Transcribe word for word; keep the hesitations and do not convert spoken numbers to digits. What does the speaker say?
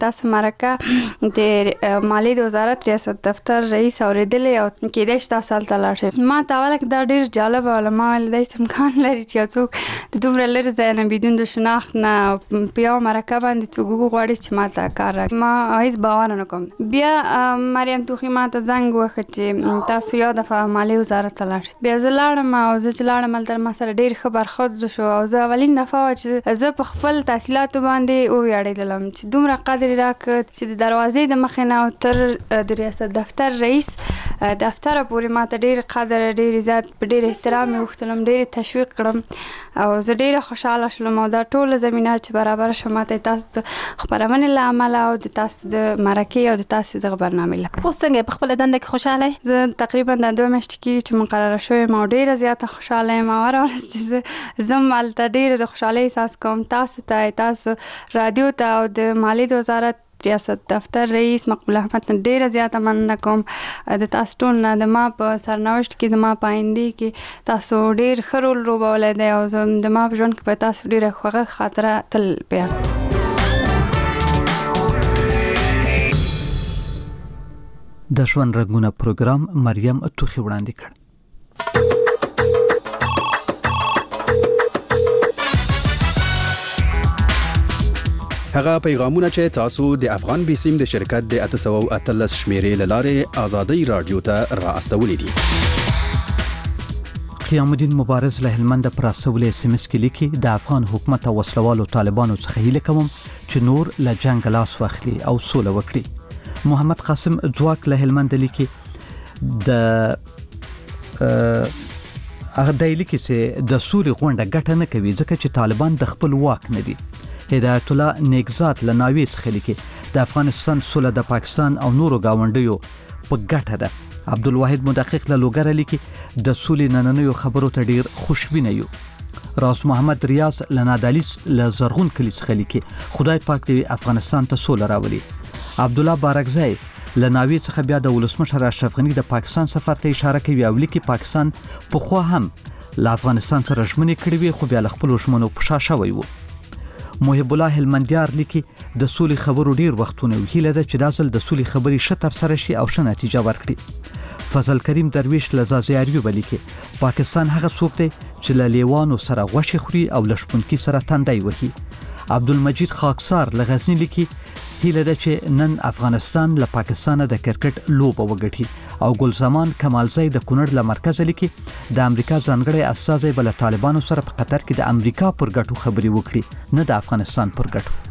تاسو مرکه د مالی د وزارت ریاست دفتر رئیس اوریدلې او کېدای شي تاسو هلته لاړ شئ. ما ته اول دا ډېر جالبه وله. ما ویل داسې امکان لري چې یو څوک د دومره لرې ځای نه بدون د شناخت نه په یوه مرکه باندې څوک وغواړي چې ما ته کار راکړي. ما هېڅ باور نه کوم. بیا مریم توخي ما ته زنګ وکړ چې تاسو یو دفعه مالی وزارت ته لاړ شئ. بیا زه لاړم او زه چې لاړم هلته ما سره ډېر ښه برخورد شو او زه اولین دفعه وه چې زه په خپل تحصیلاتو باندې وویاړېدلم چې دومره قدر یې راکړ چې د دروازې د مخې نه تر د ریاست دفتر رئیس دفتره پورې ما ته ډېر قدر ډېر عزت په ډېر احترام یې وغوښتلم، ډېر تشویق کړم او زه ډېره خوشحاله شولم او دا ټوله زمینه چې برابره شوه ما ته تاسو د خپرونې له امله او د تاسو د مرکې او د تاسو دغه برنامې له. اوس څنګه په خپله دنده کې خوشحاله یې؟ زه تقریبا د دوه میاشتې کې چې مقرره شوې یم او ډېره زیاته خوشحاله یم او هره ورځ چې زه ځم هلته ډېره د خوشحالۍ احساس کوم. تاسو ته تاسو رادیو ته او د مالی د وزارت ریاست دفتر رئیس مقبول احمد ډېره زیاته مننه کوم د تاسو ټول نه. د ما په سرنوشت کې د ما په آینده کې تاسو ډېر ښه رول لوبولی دی او زه د ما په ژوند کې په تاسو ډېره خوږه خاطره تل په یاد. د ژوند رنګونه پروګرام مریم توخي وړاندې کړ. هغه پیغامونه چې تاسو د افغان بیسیم د شرکت د اته سوه او اتلس شمیرې لاره آزادۍ رادیو ته را استولې دي. قیام الدین مبارز له هلمند پر استولې اس ام اس کې لیکي د افغان حکومت او وسلوالو طالبانو څخه هیله کوم چې نور له جنگ لاس واخلي او سوله وکړي. محمد قاسم ځواک له هلمند لیکي د هغه د لیکي چې د سولې غونډه ګټه نه کوي ځکه چې طالبان د خپل واک نه دي. هدایت الله نیکزاد له ناوې څخه لیکي د افغانستان سوله د پاکستان او نورو گاونډیو په ګټه ده. عبدالواحد مدقق له لوګره لیکي د سولې نننیو خبرو ته ډیر خوشبینه یو. راس محمد ریاض له نادالیس له زرغون کلی څخه لیکي خدای پاک دې افغانستان ته سوله راولي. عبدالله بارکزی له ناوې څخه بیا د ولسمشر اشرف غني د پاکستان سفر ته اشاره کوي او لیکي پاکستان په خو هم له افغانستان سره ژمنې کړې وي خو بیا له خپلو ژمنو په شا شوی وو. محب الله هلمندیار لیکي د سولې خبرو ډیر وختونه هیله ده چې دا ځل د سولې خبرې ښه ترسره شي او ښه نتیجه ورکړي. فضل کریم درویش له زازیاریو لیکي پاکستان هغه څوک دی چې له لیوانو سره غوښې خوري او له شپونکي سره تندی وهي. عبدالمجید خاکسار له غزني لیکي هیله ده چې نن افغانستان له پاکستان د کرکټ لوبه وګټي او ګلزمان کمالزی د کونړ له مرکز لیکي د امریکا ځانګړی استازی بل طالبانو سره په قطر کې د امریکا پر ګټو خبري وکړي نه د افغانستان پر ګټو.